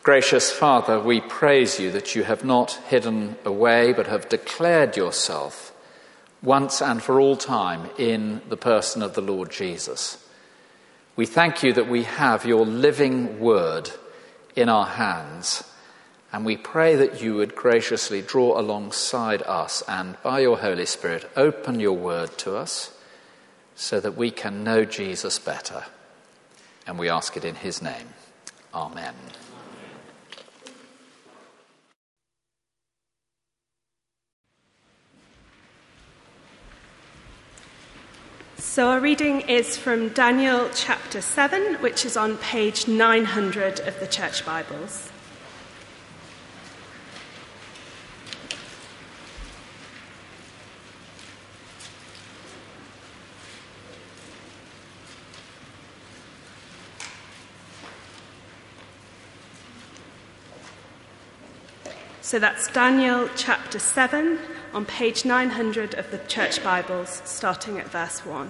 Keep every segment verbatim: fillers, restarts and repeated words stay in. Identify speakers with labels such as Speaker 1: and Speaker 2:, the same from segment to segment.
Speaker 1: Gracious Father, we praise you that you have not hidden away but have declared yourself once and for all time in the person of the Lord Jesus. We thank you that we have your living word in our hands, and we pray that you would graciously draw alongside us and by your Holy Spirit open your word to us so that we can know Jesus better. And we ask it in his name. Amen.
Speaker 2: So our reading is from Daniel chapter seven, which is on page nine hundred of the Church Bibles. So that's Daniel chapter seven on page nine hundred of the Church Bibles, starting at verse one.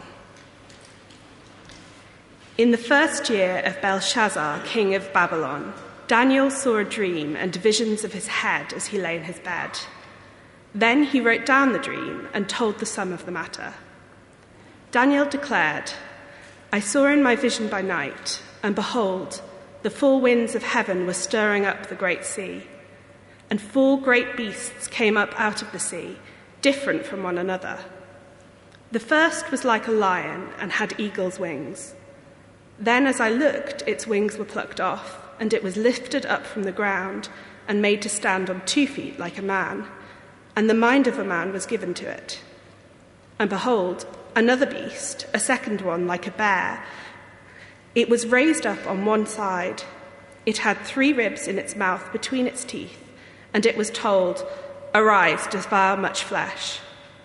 Speaker 2: In the first year of Belshazzar, king of Babylon, Daniel saw a dream and visions of his head as he lay in his bed. Then he wrote down the dream and told the sum of the matter. Daniel declared, I saw in my vision by night, and behold, the four winds of heaven were stirring up the great sea. And four great beasts came up out of the sea, different from one another. The first was like a lion and had eagle's wings. Then as I looked, its wings were plucked off, and it was lifted up from the ground and made to stand on two feet like a man, and the mind of a man was given to it. And behold, another beast, a second one like a bear. It was raised up on one side. It had three ribs in its mouth between its teeth, and it was told, Arise, devour much flesh.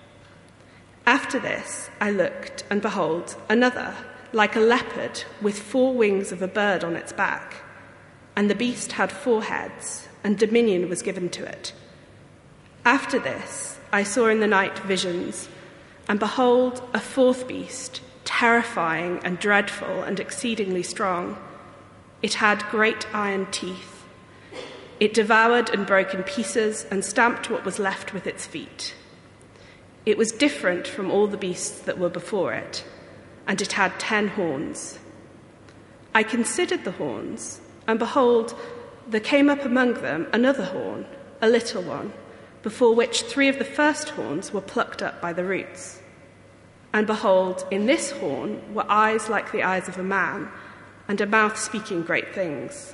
Speaker 2: After this I looked, and behold, another, like a leopard, with four wings of a bird on its back. And the beast had four heads, and dominion was given to it. After this I saw in the night visions, and behold, a fourth beast, terrifying and dreadful and exceedingly strong. It had great iron teeth. It devoured and broke in pieces and stamped what was left with its feet. It was different from all the beasts that were before it, and it had ten horns. I considered the horns, and behold, there came up among them another horn, a little one, before which three of the first horns were plucked up by the roots. And behold, in this horn were eyes like the eyes of a man, and a mouth speaking great things.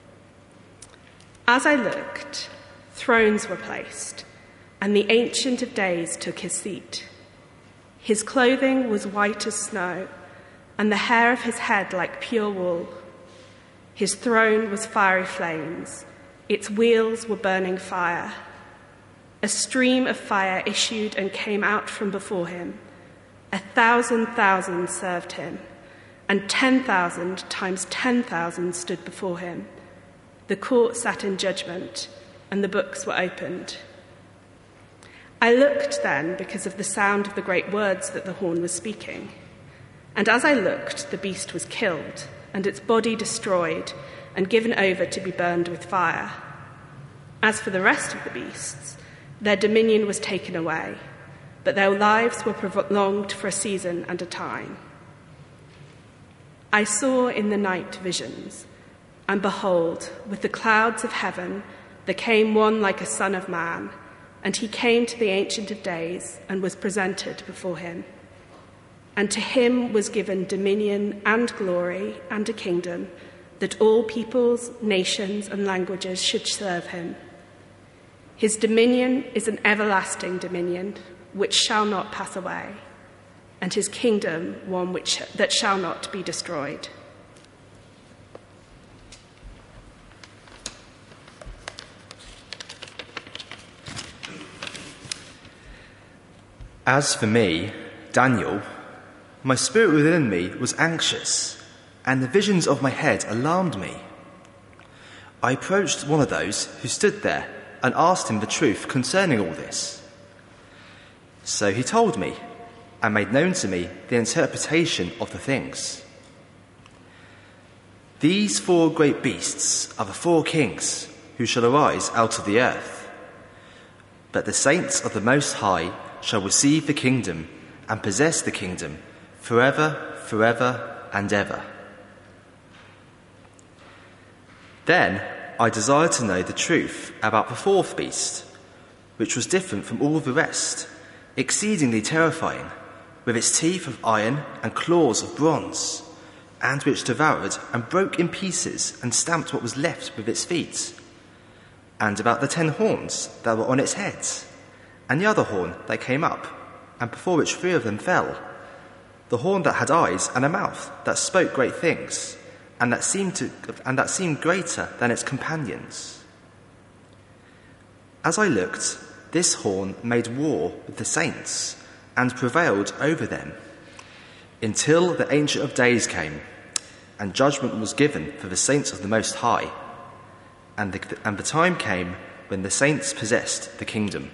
Speaker 2: As I looked, thrones were placed, and the Ancient of Days took his seat. His clothing was white as snow, and the hair of his head like pure wool. His throne was fiery flames. Its wheels were burning fire. A stream of fire issued and came out from before him. A thousand thousand served him, and ten thousand times ten thousand stood before him. The court sat in judgment, and the books were opened. I looked then because of the sound of the great words that the horn was speaking. And as I looked, the beast was killed, and its body destroyed, and given over to be burned with fire. As for the rest of the beasts, their dominion was taken away, but their lives were prolonged for a season and a time. I saw in the night visions, and behold, with the clouds of heaven there came one like a son of man, and he came to the Ancient of Days and was presented before him. And to him was given dominion and glory and a kingdom, that all peoples, nations, and languages should serve him. His dominion is an everlasting dominion, which shall not pass away, and his kingdom one which that shall not be destroyed.
Speaker 3: As for me, Daniel, my spirit within me was anxious, and the visions of my head alarmed me. I approached one of those who stood there and asked him the truth concerning all this. So he told me and made known to me the interpretation of the things. These four great beasts are the four kings who shall arise out of the earth. But the saints of the Most High shall receive the kingdom and possess the kingdom forever, forever and ever. Then I desired to know the truth about the fourth beast, which was different from all the rest, exceedingly terrifying, with its teeth of iron and claws of bronze, and which devoured and broke in pieces and stamped what was left with its feet, and about the ten horns that were on its head, and the other horn that came up, and before which three of them fell, the horn that had eyes and a mouth that spoke great things, and that seemed to and that seemed greater than its companions. As I looked, this horn made war with the saints and prevailed over them, until the Ancient of Days came, and judgment was given for the saints of the Most High, and the, and the time came when the saints possessed the kingdom.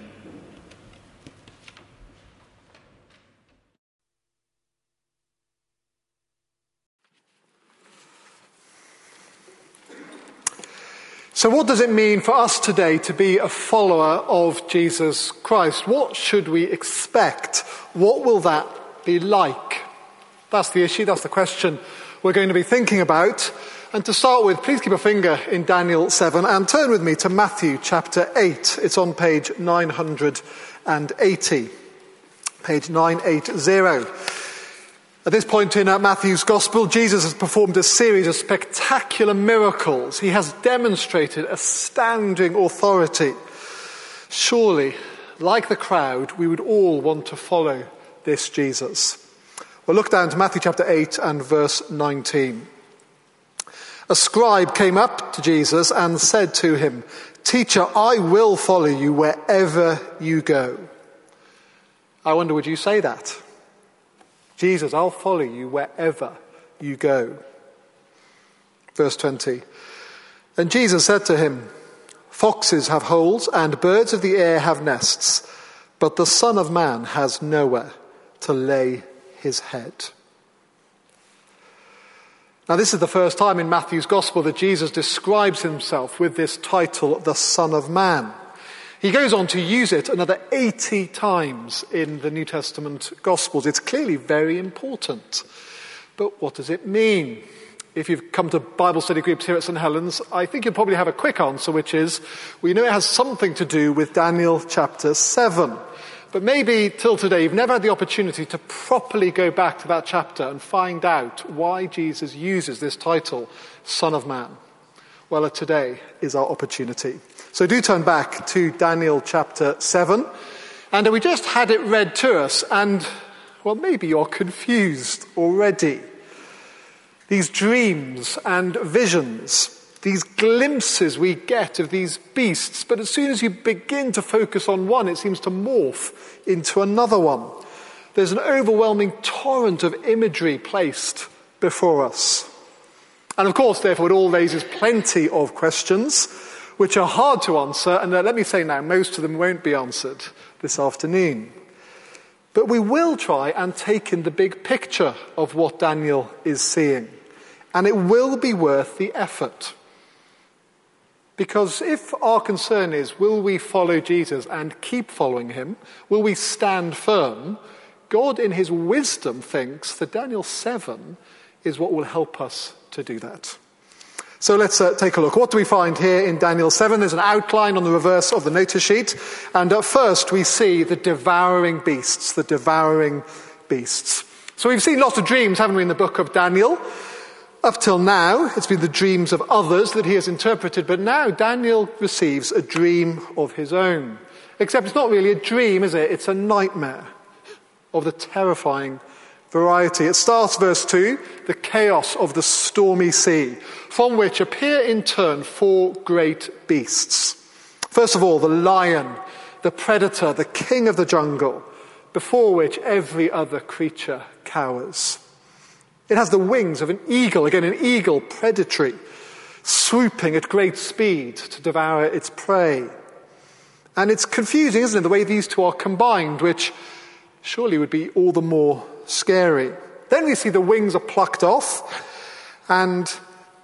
Speaker 4: So what does it mean for us today to be a follower of Jesus Christ? What should we expect? What will that be like? That's the issue, that's the question we're going to be thinking about. And to start with, please keep a finger in Daniel seven and turn with me to Matthew chapter eight. It's on page nine hundred eighty. Page nine eighty. At this point in uh, Matthew's Gospel, Jesus has performed a series of spectacular miracles. He has demonstrated astounding authority. Surely, like the crowd, we would all want to follow this Jesus. Well, look down to Matthew chapter eight and verse nineteen. A scribe came up to Jesus and said to him, "Teacher, I will follow you wherever you go." I wonder, would you say that? Jesus, I'll follow you wherever you go. Verse twenty. And Jesus said to him, "Foxes have holes and birds of the air have nests, but the Son of Man has nowhere to lay his head." Now, this is the first time in Matthew's Gospel that Jesus describes himself with this title, the Son of Man. He goes on to use it another eighty times in the New Testament Gospels. It's clearly very important. But what does it mean? If you've come to Bible study groups here at St Helens, I think you'll probably have a quick answer, which is, we know it has something to do with Daniel chapter seven. But maybe till today you've never had the opportunity to properly go back to that chapter and find out why Jesus uses this title, Son of Man. Well, today is our opportunity. So do turn back to Daniel chapter seven. And we just had it read to us, and, well, maybe you're confused already. These dreams and visions, these glimpses we get of these beasts, but as soon as you begin to focus on one, it seems to morph into another one. There's an overwhelming torrent of imagery placed before us. And of course, therefore, it all raises plenty of questions, which are hard to answer, and uh, let me say now, most of them won't be answered this afternoon. But we will try and take in the big picture of what Daniel is seeing, and it will be worth the effort. Because if our concern is, will we follow Jesus and keep following him? Will we stand firm? God in his wisdom thinks that Daniel seven is what will help us to do that. So let's uh, take a look. What do we find here in Daniel seven? There's an outline on the reverse of the notice sheet. And at first we see the devouring beasts, the devouring beasts. So we've seen lots of dreams, haven't we, in the book of Daniel? Up till now, it's been the dreams of others that he has interpreted, but now Daniel receives a dream of his own. Except it's not really a dream, is it? It's a nightmare of the terrifying variety. It starts, verse two, the chaos of the stormy sea, from which appear in turn four great beasts. First of all, the lion, the predator, the king of the jungle, before which every other creature cowers. It has the wings of an eagle, again an eagle, predatory, swooping at great speed to devour its prey. And it's confusing, isn't it, the way these two are combined, which surely would be all the more scary. Then we see the wings are plucked off, and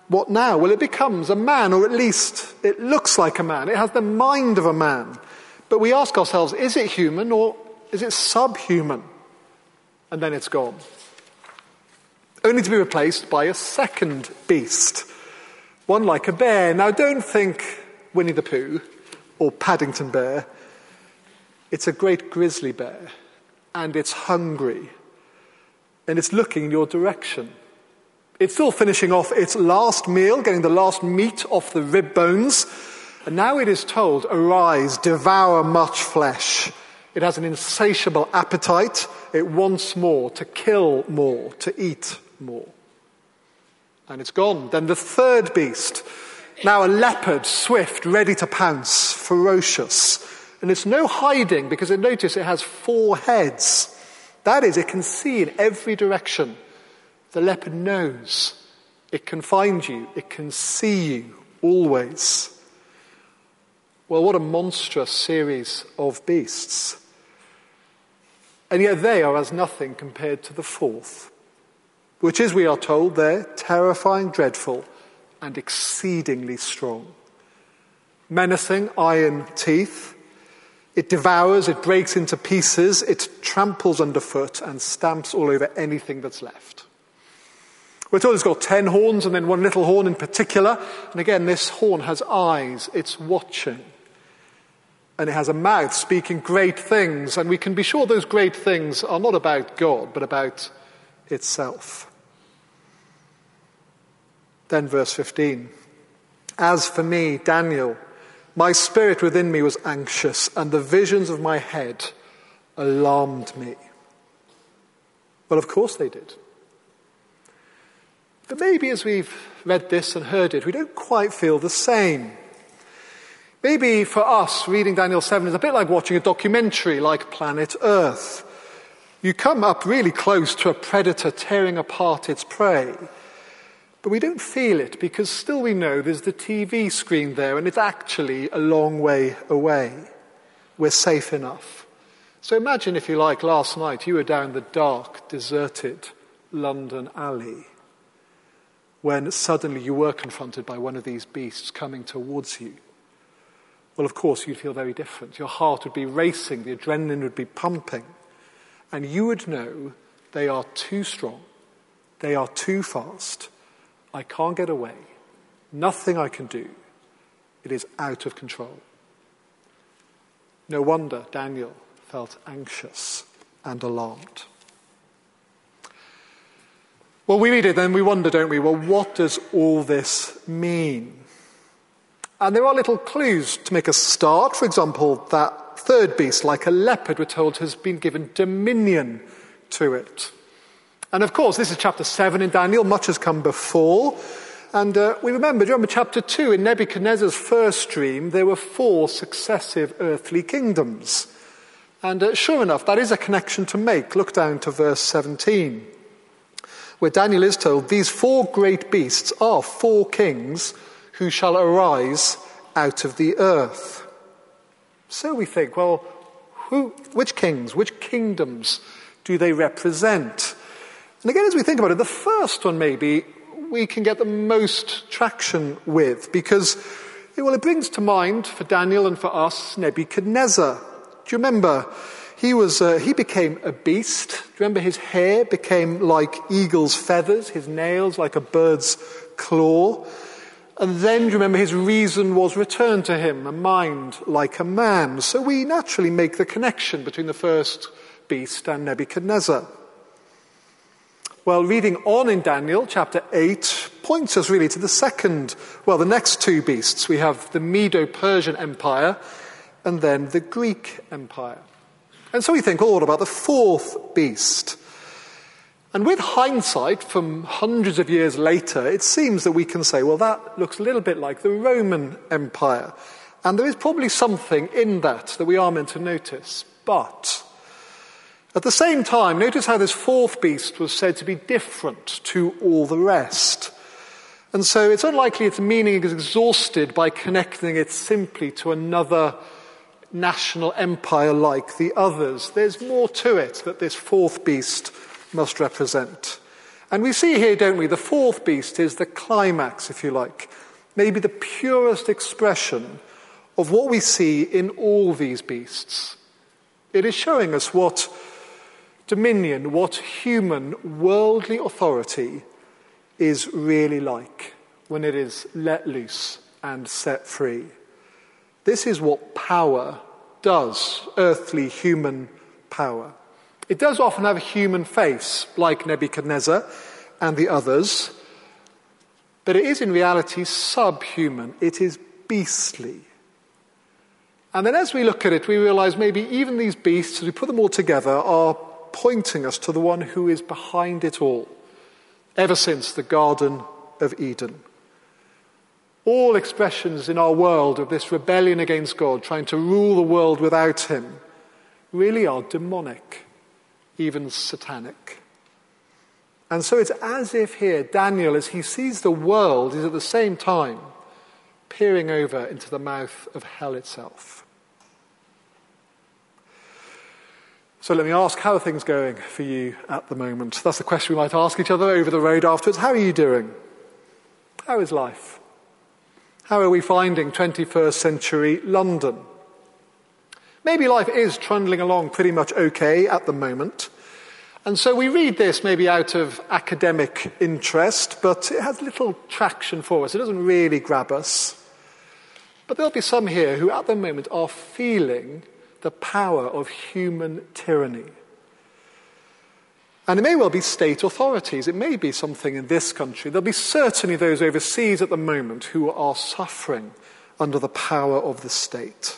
Speaker 4: what now? Well, it becomes a man, or at least it looks like a man. It has the mind of a man. But we ask ourselves, is it human or is it subhuman? And then it's gone. Only to be replaced by a second beast, one like a bear. Now, don't think Winnie the Pooh or Paddington Bear. It's a great grizzly bear, and it's hungry, and it's looking in your direction. It's still finishing off its last meal, getting the last meat off the rib bones, and now it is told, arise, devour much flesh. It has an insatiable appetite. It wants more, to kill more, to eat more. And it's gone. Then the third beast, now a leopard, swift, ready to pounce, ferocious. And it's no hiding, because notice it has four heads. That is, it can see in every direction. The leopard knows. It can find you. It can see you always. Well, what a monstrous series of beasts. And yet they are as nothing compared to the fourth, which is, we are told there, terrifying, dreadful, and exceedingly strong. Menacing iron teeth. It devours, it breaks into pieces, it tramples underfoot and stamps all over anything that's left. We're told it's got ten horns and then one little horn in particular. And again, this horn has eyes, it's watching. And it has a mouth speaking great things. And we can be sure those great things are not about God, but about itself. Then verse fifteen. As for me, Daniel, my spirit within me was anxious, and the visions of my head alarmed me. Well, of course they did. But maybe as we've read this and heard it, we don't quite feel the same. Maybe for us, reading Daniel seven is a bit like watching a documentary like Planet Earth. You come up really close to a predator tearing apart its prey, but we don't feel it because still we know there's the T V screen there and it's actually a long way away. We're safe enough. So imagine, if you like, last night you were down the dark, deserted London alley when suddenly you were confronted by one of these beasts coming towards you. Well, of course, you'd feel very different. Your heart would be racing, the adrenaline would be pumping, and you would know they are too strong, they are too fast, I can't get away, nothing I can do, it is out of control. No wonder Daniel felt anxious and alarmed. Well, we read it, then we wonder, don't we? Well, what does all this mean? And there are little clues to make us start. For example, that third beast, like a leopard, we're told, has been given dominion to it. And of course, this is chapter seven in Daniel. Much has come before. And uh, we remember, do you remember chapter two, in Nebuchadnezzar's first dream, there were four successive earthly kingdoms. And uh, sure enough, that is a connection to make. Look down to verse seventeen, where Daniel is told, these four great beasts are four kings who shall arise out of the earth. So we think, well, who, which kings, which kingdoms do they represent? And again, as we think about it, the first one maybe we can get the most traction with, because, well, it brings to mind for Daniel and for us Nebuchadnezzar. Do you remember? He was uh, he became a beast. Do you remember his hair became like eagle's feathers, his nails like a bird's claw? And then, do you remember, his reason was returned to him, a mind like a man. So we naturally make the connection between the first beast and Nebuchadnezzar. Well, reading on in Daniel, chapter eight, points us really to the second, well, the next two beasts. We have the Medo-Persian Empire and then the Greek Empire. And so we think, well, what about the fourth beast? And with hindsight, from hundreds of years later, it seems that we can say, well, that looks a little bit like the Roman Empire. And there is probably something in that that we are meant to notice. But at the same time, notice how this fourth beast was said to be different to all the rest. And so it's unlikely its meaning is exhausted by connecting it simply to another national empire like the others. There's more to it that this fourth beast must represent. And we see here, don't we, the fourth beast is the climax, if you like, maybe the purest expression of what we see in all these beasts. It is showing us what dominion, what human worldly authority is really like when it is let loose and set free. This is what power does, earthly human power. It does often have a human face, like Nebuchadnezzar and the others, but it is in reality subhuman. It is beastly. And then as we look at it, we realize maybe even these beasts, as we put them all together, are pointing us to the one who is behind it all, ever since the Garden of Eden. All expressions in our world of this rebellion against God, trying to rule the world without him, really are demonic, even satanic. And so it's as if here Daniel, as he sees the world, is at the same time peering over into the mouth of hell itself. So let me ask, how are things going for you at the moment? That's the question we might ask each other over the road afterwards. How are you doing? How is life? How are we finding twenty-first century London? Maybe life is trundling along pretty much okay at the moment. And so we read this maybe out of academic interest, but it has little traction for us. It doesn't really grab us. But there'll be some here who at the moment are feeling the power of human tyranny. And it may well be state authorities. It may be something in this country. There'll be certainly those overseas at the moment who are suffering under the power of the state.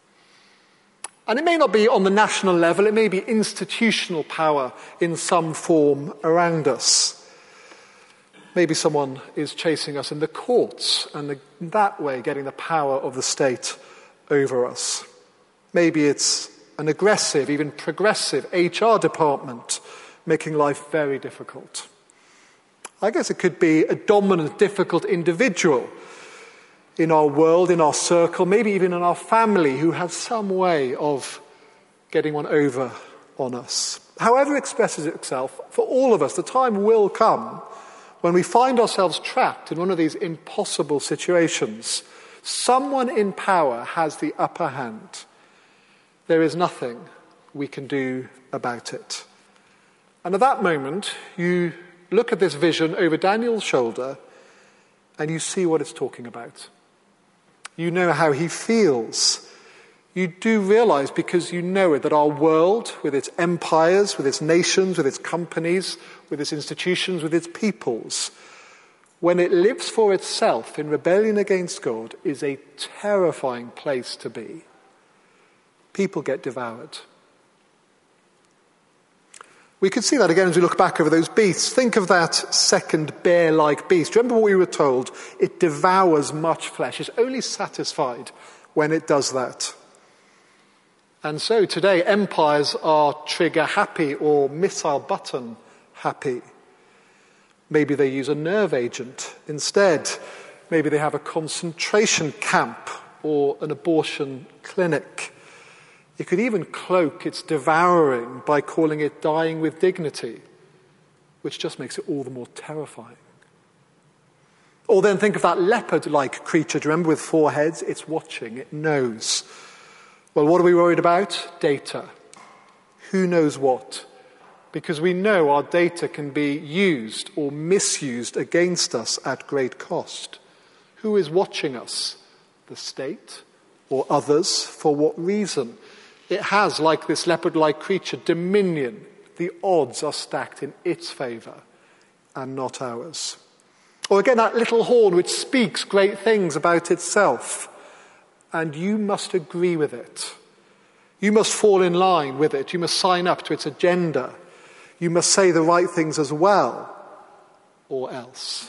Speaker 4: And it may not be on the national level. It may be institutional power in some form around us. Maybe someone is chasing us in the courts and in that way getting the power of the state over us. Maybe it's an aggressive, even progressive H R department making life very difficult. I guess it could be a dominant, difficult individual in our world, in our circle, maybe even in our family who has some way of getting one over on us. However it expresses itself, for all of us, the time will come when we find ourselves trapped in one of these impossible situations. Someone in power has the upper hand. There is nothing we can do about it. And at that moment, you look at this vision over Daniel's shoulder and you see what it's talking about. You know how he feels. You do realize, because you know it, that our world, with its empires, with its nations, with its companies, with its institutions, with its peoples, when it lives for itself in rebellion against God, is a terrifying place to be. People get devoured. We could see that again as we look back over those beasts. Think of that second bear-like beast. Remember what we were told? It devours much flesh. It's only satisfied when it does that. And so today, empires are trigger happy or missile button happy. Maybe they use a nerve agent instead. Maybe they have a concentration camp or an abortion clinic. It could even cloak its devouring by calling it dying with dignity, which just makes it all the more terrifying. Or then think of that leopard-like creature, do you remember, with four heads? It's watching, it knows. Well, what are we worried about? Data. Who knows what? Because we know our data can be used or misused against us at great cost. Who is watching us? The state or others? For what reason? It has, like this leopard-like creature, dominion. The odds are stacked in its favour and not ours. Or again, that little horn which speaks great things about itself. And you must agree with it. You must fall in line with it. You must sign up to its agenda. You must say the right things as well, or else.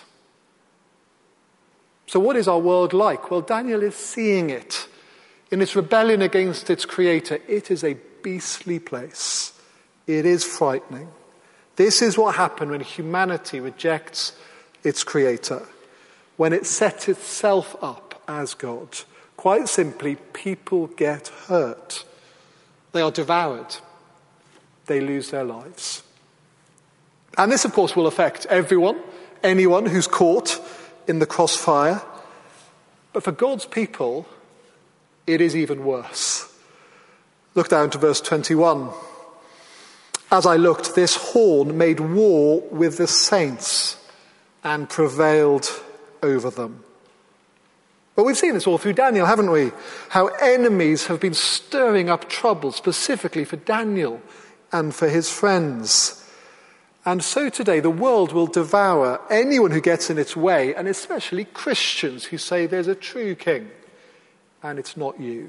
Speaker 4: So what is our world like? Well, Daniel is seeing it. In its rebellion against its creator, it is a beastly place. It is frightening. This is what happened when humanity rejects its creator, when it sets itself up as God. Quite simply, people get hurt. They are devoured. They lose their lives. And this, of course, will affect everyone, anyone who's caught in the crossfire. But for God's people, it is even worse. Look down to verse twenty-one. As I looked, this horn made war with the saints and prevailed over them. But we've seen this all through Daniel, haven't we? How enemies have been stirring up trouble specifically for Daniel and for his friends. And so today the world will devour anyone who gets in its way, and especially Christians who say there's a true king and it's not you.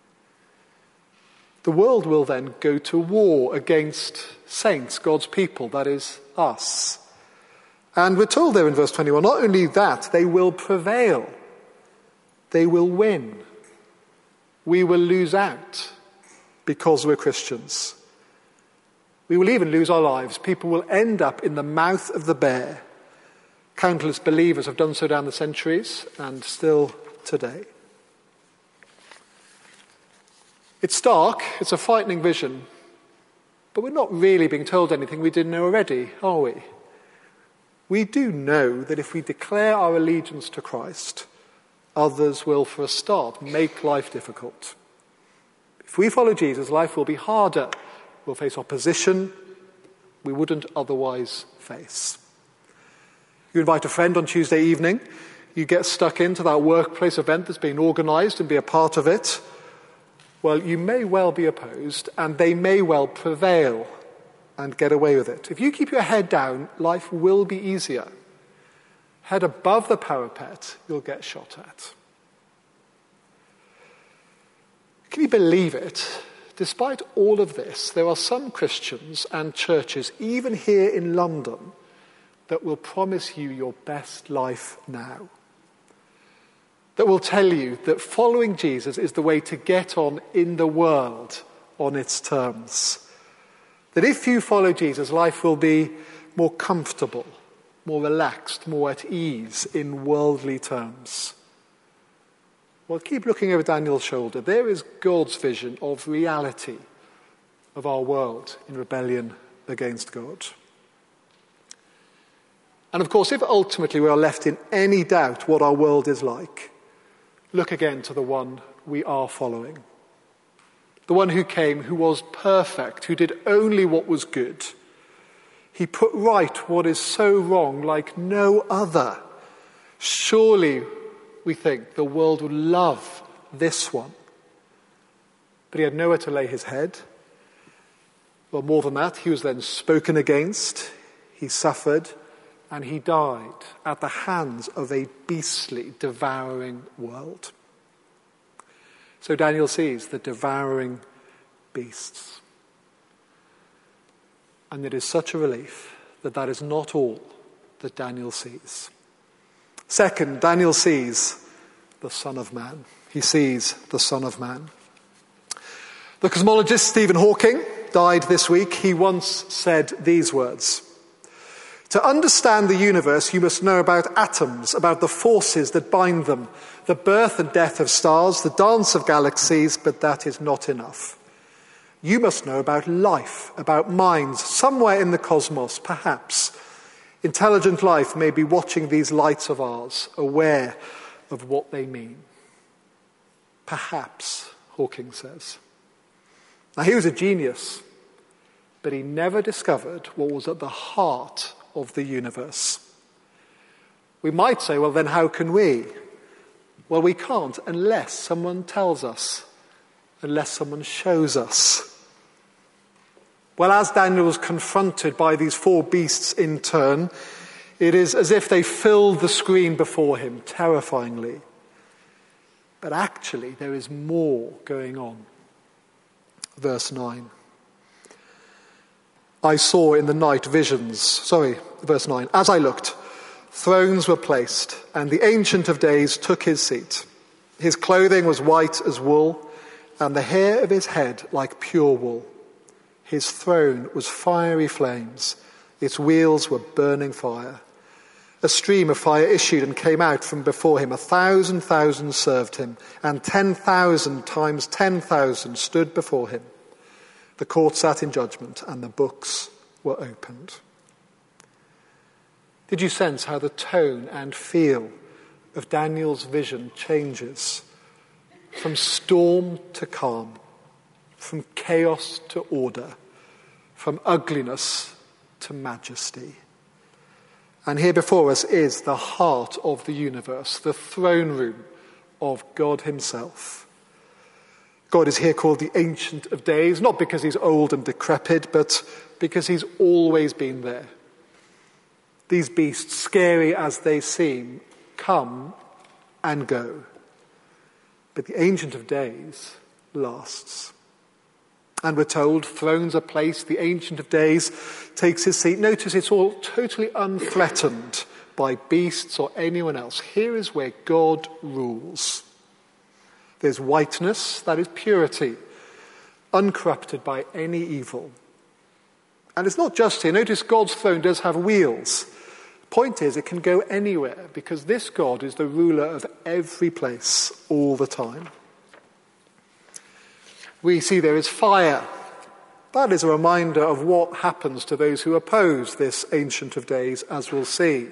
Speaker 4: The world will then go to war against saints, God's people, that is us. And we're told there in verse twenty-one, not only that, they will prevail. They will win. We will lose out because we're Christians. We will even lose our lives. People will end up in the mouth of the bear. Countless believers have done so down the centuries and still today. It's stark, it's a frightening vision, but we're not really being told anything we didn't know already, are we? We do know that if we declare our allegiance to Christ, others will, for a start, make life difficult. If we follow Jesus, life will be harder. We'll face opposition we wouldn't otherwise face. You invite a friend on Tuesday evening, you get stuck into that workplace event that's being organised and be a part of it. Well, you may well be opposed, and they may well prevail and get away with it. If you keep your head down, life will be easier. Head above the parapet, you'll get shot at. Can you believe it? Despite all of this, there are some Christians and churches, even here in London, that will promise you your best life now. That will tell you that following Jesus is the way to get on in the world on its terms. That if you follow Jesus, life will be more comfortable, more relaxed, more at ease in worldly terms. Well, keep looking over Daniel's shoulder. There is God's vision of reality of our world in rebellion against God. And of course, if ultimately we are left in any doubt what our world is like, look again to the one we are following. The one who came, who was perfect, who did only what was good. He put right what is so wrong like no other. Surely, we think, the world would love this one. But he had nowhere to lay his head. Well, more than that, he was then spoken against, he suffered, and he died at the hands of a beastly, devouring world. So Daniel sees the devouring beasts. And it is such a relief that that is not all that Daniel sees. Second, Daniel sees the Son of Man. He sees the Son of Man. The cosmologist Stephen Hawking died this week. He once said these words: "To understand the universe, you must know about atoms, about the forces that bind them, the birth and death of stars, the dance of galaxies, but that is not enough. You must know about life, about minds, somewhere in the cosmos, perhaps. Intelligent life may be watching these lights of ours, aware of what they mean." Perhaps, Hawking says. Now, he was a genius, but he never discovered what was at the heart of the universe. We might say, well, then how can we? Well, we can't unless someone tells us, unless someone shows us. Well, as Daniel was confronted by these four beasts in turn, it is as if they filled the screen before him, terrifyingly. But actually, there is more going on. Verse nine. I saw in the night visions, sorry, verse nine. As I looked, thrones were placed, and the Ancient of Days took his seat. His clothing was white as wool, and the hair of his head like pure wool. His throne was fiery flames. Its wheels were burning fire. A stream of fire issued and came out from before him. A thousand thousand served him, and ten thousand times ten thousand stood before him. The court sat in judgment, and the books were opened. Did you sense how the tone and feel of Daniel's vision changes from storm to calm, from chaos to order, from ugliness to majesty? And here before us is the heart of the universe, the throne room of God himself. God is here called the Ancient of Days, not because he's old and decrepit, but because he's always been there. These beasts, scary as they seem, come and go. But the Ancient of Days lasts. And we're told thrones are placed, the Ancient of Days takes his seat. Notice it's all totally unthreatened by beasts or anyone else. Here is where God rules. There's whiteness, that is purity, uncorrupted by any evil. And it's not just here. Notice God's throne does have wheels. The point is, it can go anywhere because this God is the ruler of every place all the time. We see there is fire. That is a reminder of what happens to those who oppose this Ancient of Days, as we'll see.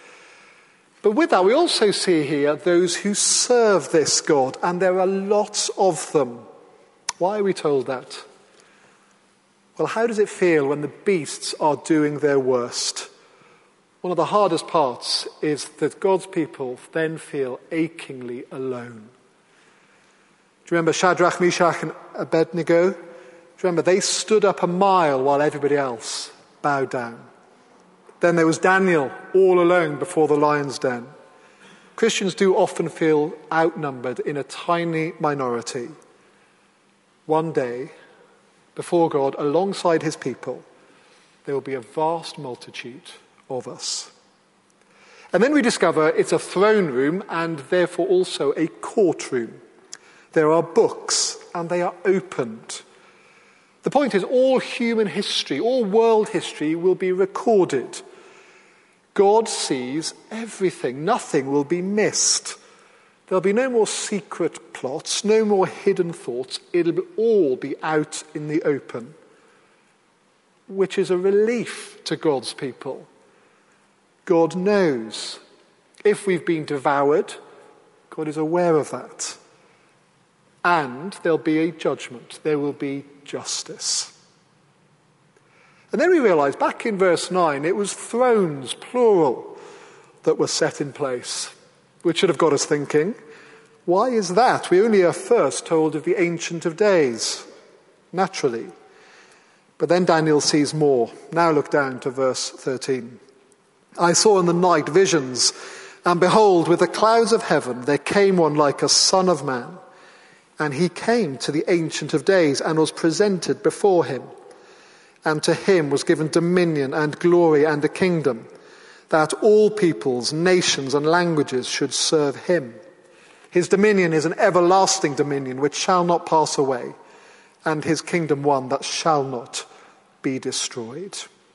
Speaker 4: But with that, we also see here those who serve this God, and there are lots of them. Why are we told that? Well, how does it feel when the beasts are doing their worst? One of the hardest parts is that God's people then feel achingly alone. Do you remember Shadrach, Meshach, and Abednego? Do you remember they stood up a mile while everybody else bowed down? Then there was Daniel, all alone before the lion's den. Christians do often feel outnumbered in a tiny minority. One day, before God, alongside his people, there will be a vast multitude of us. And then we discover it's a throne room and therefore also a courtroom. There are books and they are opened. The point is, all human history, all world history will be recorded. God sees everything. Nothing will be missed. There'll be no more secret plots, no more hidden thoughts. It'll all be out in the open, which is a relief to God's people. God knows. If we've been devoured, God is aware of that. And there'll be a judgment. There will be justice. And then we realize back in verse nine, it was thrones, plural, that were set in place, which should have got us thinking, why is that? We only are first told of the Ancient of Days, naturally. But then Daniel sees more. Now look down to verse thirteen. I saw in the night visions, and behold, with the clouds of heaven there came one like a son of man. And he came to the Ancient of Days and was presented before him. And to him was given dominion and glory and a kingdom, that all peoples, nations and languages should serve him. His dominion is an everlasting dominion which shall not pass away, and his kingdom one that shall not be destroyed.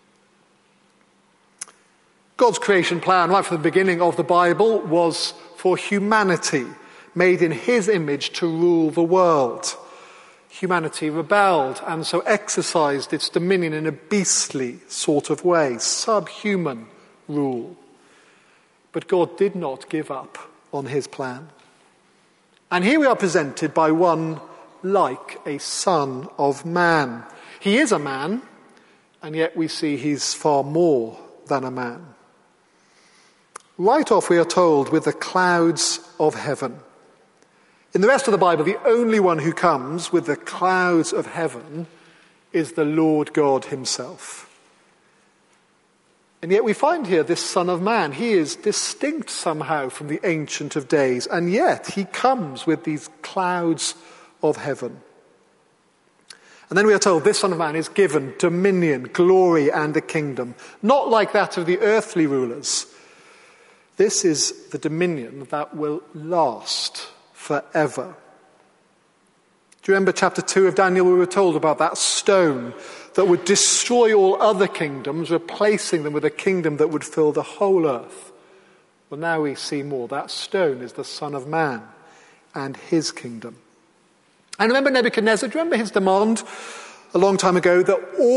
Speaker 4: God's creation plan, right from the beginning of the Bible, was for humanity, made in his image, to rule the world. Humanity rebelled and so exercised its dominion in a beastly sort of way, subhuman rule. But God did not give up on his plan. And here we are presented by one like a son of man. He is a man, and yet we see he's far more than a man. Right off we are told, with the clouds of heaven. In the rest of the Bible, the only one who comes with the clouds of heaven is the Lord God himself. And yet we find here this Son of Man. He is distinct somehow from the Ancient of Days, and yet he comes with these clouds of heaven. And then we are told this Son of Man is given dominion, glory, and a kingdom, not like that of the earthly rulers. This is the dominion that will last forever. Do you remember chapter two of Daniel? We were told about that stone that would destroy all other kingdoms, replacing them with a kingdom that would fill the whole earth. Well, now we see more. That stone is the Son of Man and his kingdom. And remember Nebuchadnezzar? Do you remember his demand a long time ago that all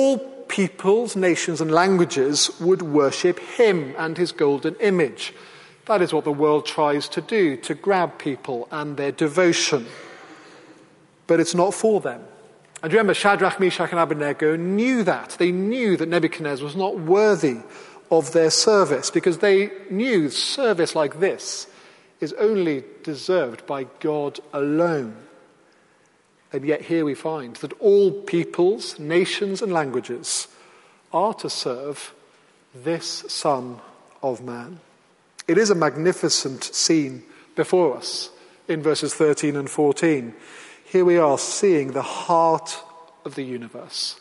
Speaker 4: peoples, nations, and languages would worship him and his golden image. That is what the world tries to do, to grab people and their devotion. But it's not for them. And remember, Shadrach, Meshach, and Abednego knew that. They knew that Nebuchadnezzar was not worthy of their service, because they knew service like this is only deserved by God alone. And yet here we find that all peoples, nations, and languages are to serve this Son of Man. It is a magnificent scene before us in verses thirteen and fourteen. Here we are seeing the heart of the universe.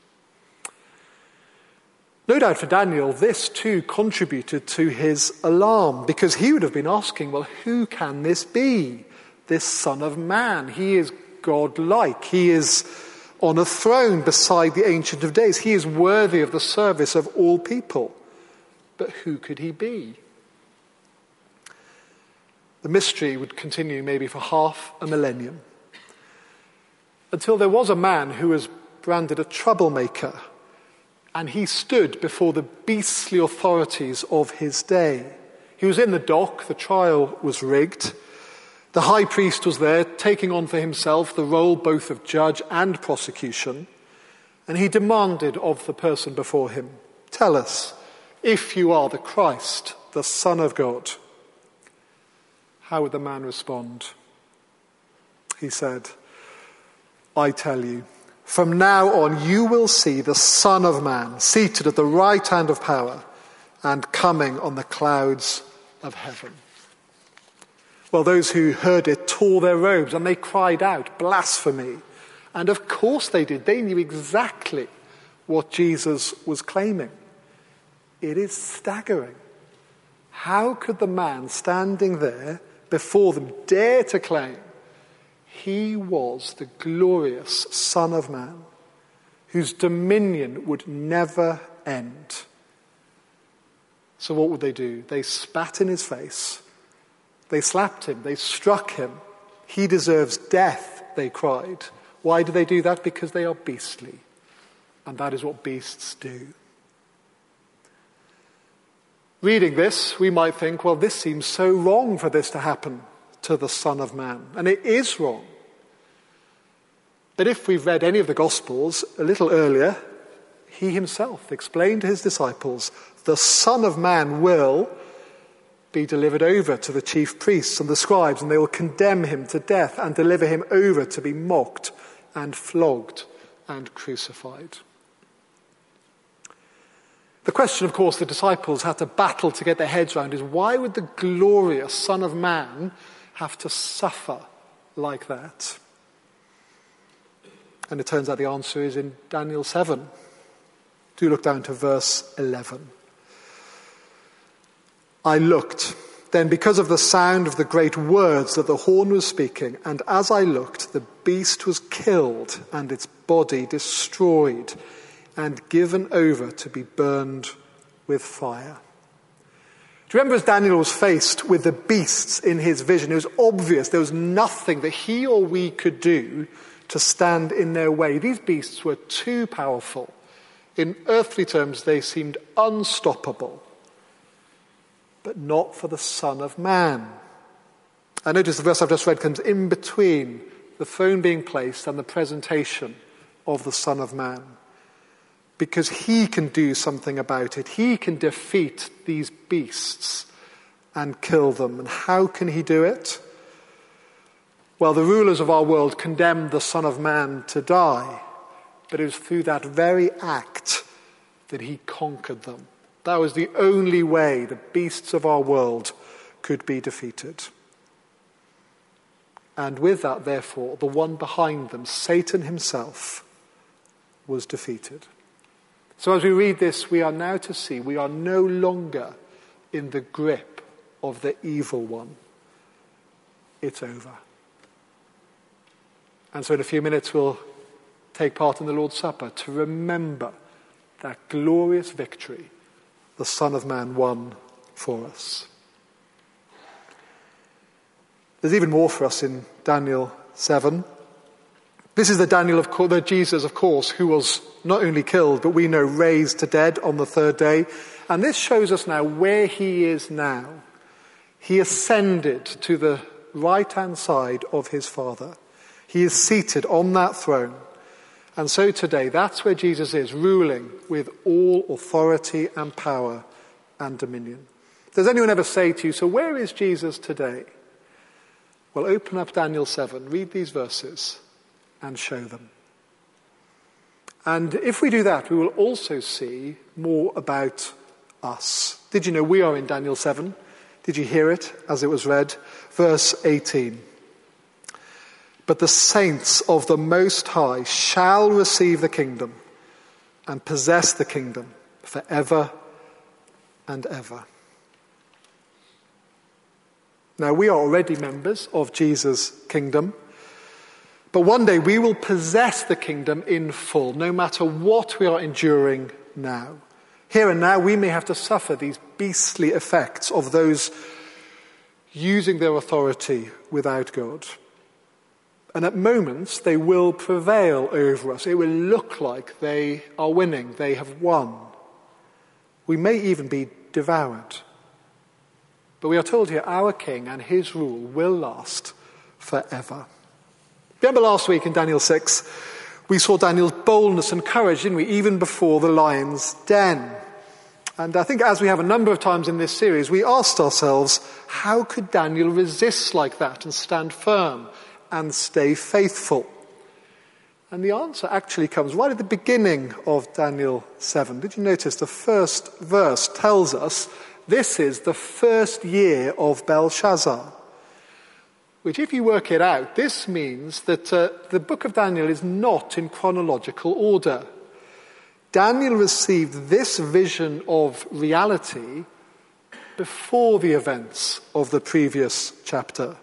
Speaker 4: No doubt for Daniel, this too contributed to his alarm, because he would have been asking, well, who can this be? This Son of Man. He is God-like. He is on a throne beside the Ancient of Days. He is worthy of the service of all people. But who could he be? The mystery would continue maybe for half a millennium, until there was a man who was branded a troublemaker, and he stood before the beastly authorities of his day. He was in the dock, the trial was rigged. The high priest was there, taking on for himself the role both of judge and prosecution, and he demanded of the person before him, "Tell us, if you are the Christ, the Son of God." How would the man respond? He said, "I tell you, from now on you will see the Son of Man seated at the right hand of power and coming on the clouds of heaven." Well, those who heard it tore their robes and they cried out, "Blasphemy." And of course they did. They knew exactly what Jesus was claiming. It is staggering. How could the man standing there before them dare to claim he was the glorious Son of Man, whose dominion would never end? So what would they do? They spat in his face. They slapped him. They struck him. "He deserves death," they cried. Why do they do that? Because they are beastly. And that is what beasts do. Reading this, we might think, well, this seems so wrong for this to happen to the Son of Man. And it is wrong. But if we've read any of the Gospels a little earlier, he himself explained to his disciples, the Son of Man will be delivered over to the chief priests and the scribes, and they will condemn him to death and deliver him over to be mocked and flogged and crucified. The question, of course, the disciples had to battle to get their heads around is, why would the glorious Son of Man have to suffer like that? And it turns out the answer is in Daniel seven. Do look down to verse eleven. "I looked, then because of the sound of the great words that the horn was speaking, and as I looked, the beast was killed and its body destroyed and given over to be burned with fire." Do you remember as Daniel was faced with the beasts in his vision, it was obvious there was nothing that he or we could do to stand in their way. These beasts were too powerful. In earthly terms, they seemed unstoppable. But not for the Son of Man. I notice the verse I've just read comes in between the throne being placed and the presentation of the Son of Man. Because he can do something about it. He can defeat these beasts and kill them. And how can he do it? Well, the rulers of our world condemned the Son of Man to die. But it was through that very act that he conquered them. That was the only way the beasts of our world could be defeated. And with that, therefore, the one behind them, Satan himself, was defeated. So as we read this, we are now to see we are no longer in the grip of the evil one. It's over. And so in a few minutes we'll take part in the Lord's Supper to remember that glorious victory the Son of Man won for us. There's even more for us in Daniel seven. This is the Daniel of course, the Jesus, of course, who was not only killed, but we know raised to dead on the third day. And this shows us now where he is now. He ascended to the right-hand side of his Father. He is seated on that throne. And so today, that's where Jesus is, ruling with all authority and power and dominion. Does anyone ever say to you, so where is Jesus today? Well, open up Daniel seven, read these verses, and show them. And if we do that, we will also see more about us. Did you know we are in Daniel seven? Did you hear it as it was read? Verse eighteen. But the saints of the Most High shall receive the kingdom and possess the kingdom forever and ever. Now, we are already members of Jesus' kingdom, but one day we will possess the kingdom in full, no matter what we are enduring now. Here and now, we may have to suffer these beastly effects of those using their authority without God. And at moments, they will prevail over us. It will look like they are winning. They have won. We may even be devoured. But we are told here, our king and his rule will last forever. Remember last week in Daniel six, we saw Daniel's boldness and courage, didn't we? Even before the lion's den. And I think as we have a number of times in this series, we asked ourselves, how could Daniel resist like that and stand firm and stay faithful? And the answer actually comes right at the beginning of Daniel seven. Did you notice the first verse tells us this is the first year of Belshazzar? Which, if you work it out, this means that uh, the book of Daniel is not in chronological order. Daniel received this vision of reality before the events of the previous chapter.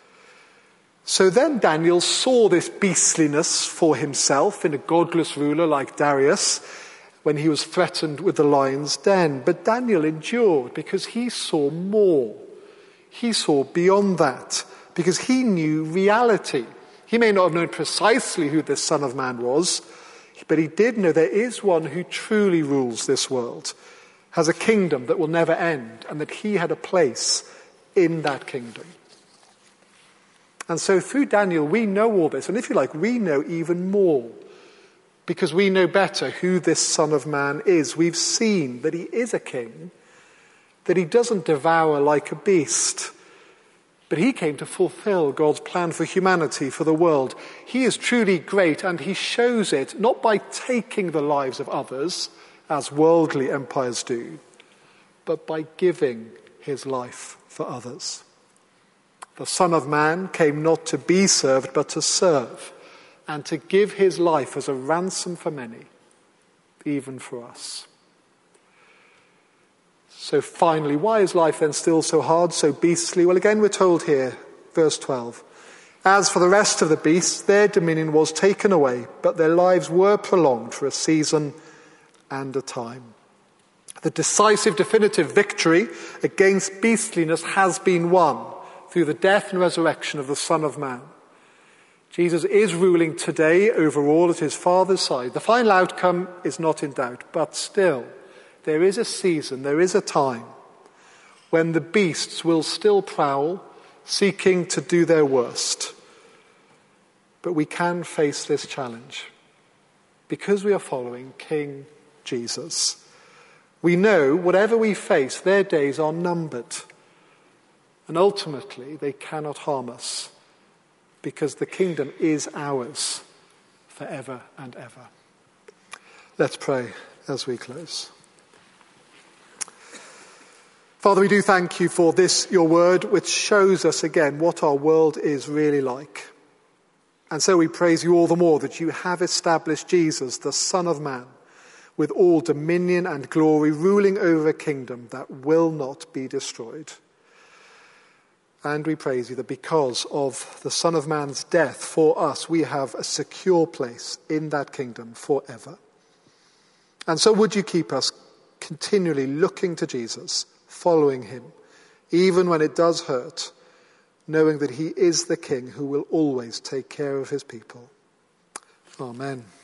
Speaker 4: So then Daniel saw this beastliness for himself in a godless ruler like Darius when he was threatened with the lion's den. But Daniel endured because he saw more. He saw beyond that because he knew reality. He may not have known precisely who this Son of Man was, but he did know there is one who truly rules this world, has a kingdom that will never end, and that he had a place in that kingdom. And so through Daniel, we know all this. And if you like, we know even more. Because we know better who this Son of Man is. We've seen that he is a king, that he doesn't devour like a beast. But he came to fulfill God's plan for humanity, for the world. He is truly great, and he shows it not by taking the lives of others, as worldly empires do, but by giving his life for others. The Son of Man came not to be served, but to serve, and to give his life as a ransom for many, even for us. So finally, why is life then still so hard, so beastly? Well, again, we're told here, verse twelve, as for the rest of the beasts, their dominion was taken away, but their lives were prolonged for a season and a time. The decisive, definitive victory against beastliness has been won through the death and resurrection of the Son of Man. Jesus is ruling today over all at his Father's side. The final outcome is not in doubt, but still, there is a season, there is a time when the beasts will still prowl, seeking to do their worst. But we can face this challenge because we are following King Jesus. We know whatever we face, their days are numbered. And ultimately, they cannot harm us because the kingdom is ours forever and ever. Let's pray as we close. Father, we do thank you for this, your word, which shows us again what our world is really like. And so we praise you all the more that you have established Jesus, the Son of Man, with all dominion and glory, ruling over a kingdom that will not be destroyed. And we praise you that because of the Son of Man's death for us, we have a secure place in that kingdom forever. And so would you keep us continually looking to Jesus, following him, even when it does hurt, knowing that he is the King who will always take care of his people. Amen.